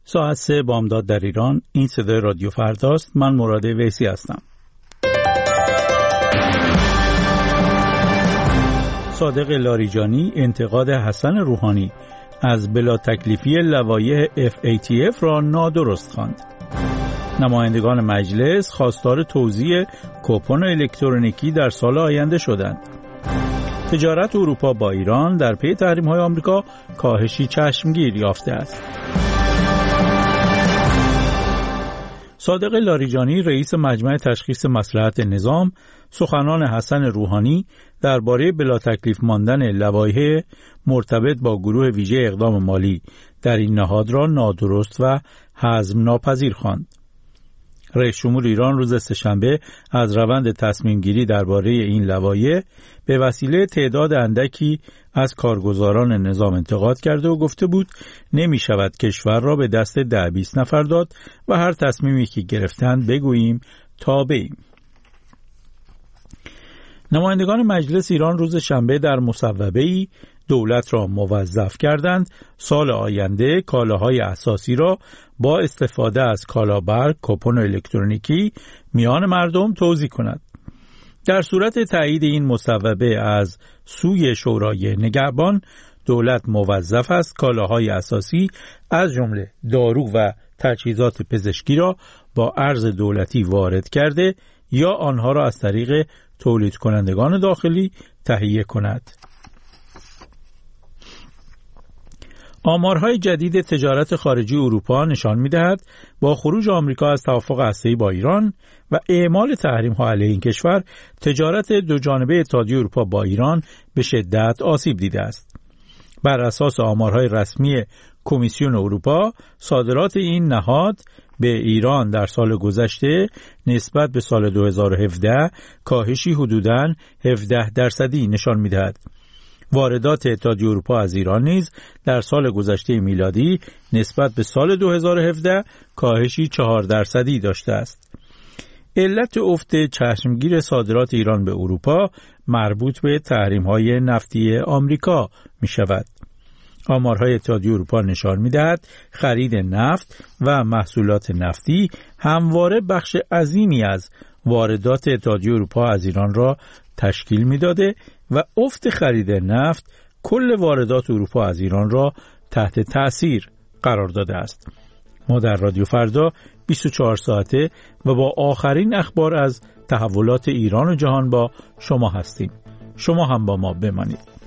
ساعت 3 بامداد در ایران. این صدای رادیو فرداست. من مراد ویسی هستم. صادق لاریجانی انتقاد حسن روحانی از بلا تکلیفی لوایح FATF را نادرست خواند. نمایندگان مجلس خواستار توزیع کوپن الکترونیکی در سال آینده شدند. تجارت اروپا با ایران در پی تحریم‌های آمریکا کاهشی چشمگیر یافته است. صادق لاریجانی رئیس مجمع تشخیص مصلحت نظام سخنان حسن روحانی درباره بلا تکلیف ماندن لوایح مرتبط با گروه ویژه اقدام مالی در این نهاد را نادرست و هضم ناپذیر خواند. رئیس جمهور ایران روز سه‌شنبه از روند تصمیم گیری درباره این لوایح به وسیله تعداد اندکی از کارگزاران نظام انتقاد کرده و گفته بود نمی شود کشور را به دست 10-20 نفر داد و هر تصمیمی که گرفتند بگوییم تابعیم. نمایندگان مجلس ایران روز شنبه در مصوبه‌ای دولت را موظف کردند سال آینده کالاهای اساسی را با استفاده از کالابرگ کوپن الکترونیکی میان مردم توزیع کند. در صورت تایید این مصوبه از سوی شورای نگهبان، دولت موظف است کالاهای اساسی از جمله دارو و تجهیزات پزشکی را با ارز دولتی وارد کرده یا آنها را از طریق تولید کنندگان داخلی تهیه کند. آمارهای جدید تجارت خارجی اروپا نشان می‌دهد با خروج آمریکا از توافق هسته‌ای با ایران و اعمال تحریم‌ها علیه این کشور، تجارت دوجانبه اتحادیه اروپا با ایران به شدت آسیب دیده است. بر اساس آمارهای رسمی کمیسیون اروپا، صادرات این نهاد به ایران در سال گذشته نسبت به سال 2017 کاهشی حدوداً 17% نشان می‌دهد. واردات اتحادیه اروپا از ایران نیز در سال گذشته میلادی نسبت به سال 2017 کاهشی 4% داشته است. علت افت چشمگیر صادرات ایران به اروپا مربوط به تحریم‌های نفتی آمریکا می شود. آمارهای اتحادیه اروپا نشان می‌دهد خرید نفت و محصولات نفتی همواره بخش عظیمی از واردات اتحادیه اروپا از ایران را تشکیل می‌داده و افت خرید نفت کل واردات اروپا از ایران را تحت تأثیر قرار داده است. ما در رادیو فردا 24 ساعته و با آخرین اخبار از تحولات ایران و جهان با شما هستیم. شما هم با ما بمانید.